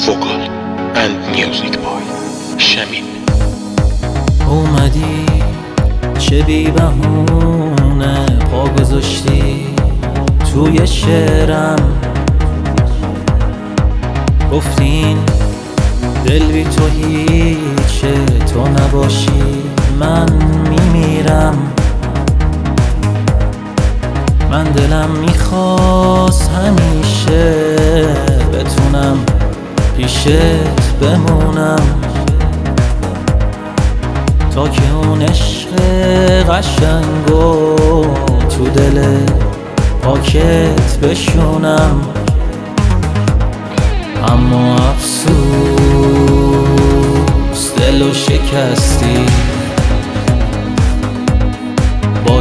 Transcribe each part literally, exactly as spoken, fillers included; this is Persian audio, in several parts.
vocal and music by شمین. اومدی چه بی بهونه پا گذاشتی توی شعرم، گفتین دل بی تو هیچه، تو نباشی من میمیرم. من دلم میخواست همیشه بتونم پیشت بمونم، تا که اون عشق قشنگو تو دل پاکت بشونم. اما افسوس دلو شکستی، با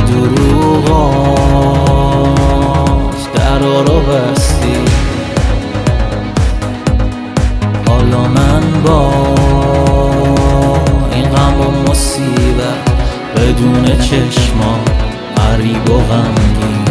دروغات درا رو بستی. حالا من با این غم و مصیبت بدون چشما غریب و غمگین.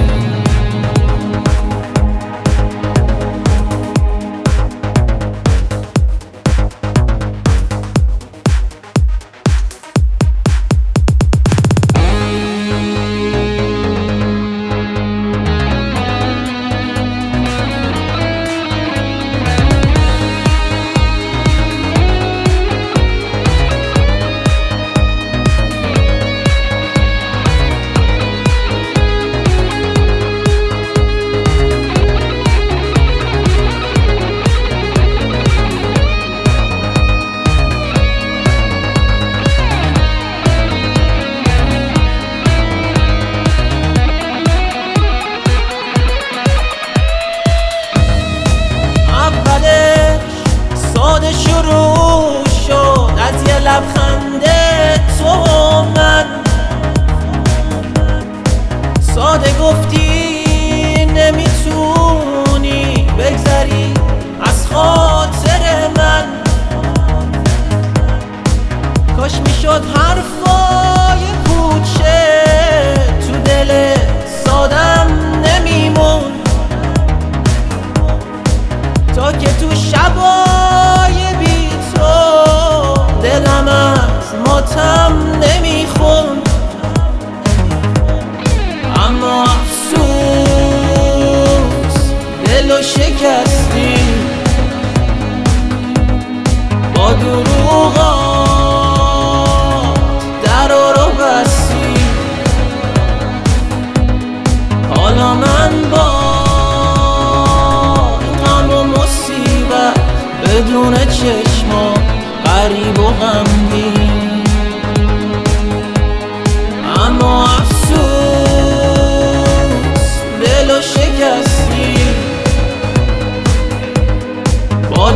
شروع شد از یه لبخند تو من، ساده گفتی نمیتونی بگذری از خاطر من. کاش میشد حرفای کوچه تو دل سادم نمیمون، تا که تو شبای بی تو دلم از ماتم نمیخون. اما افسوس دلو شکستی، با دروغات درا رو بستی. حالا من با بدون چشما غریب و غمگین. اما افسوس دلو شکستی، با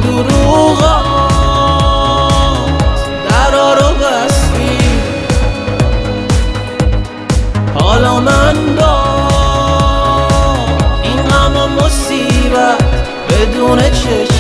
دروغات درا رو بستی. حالا من با این غم و مصیبت بدون چشما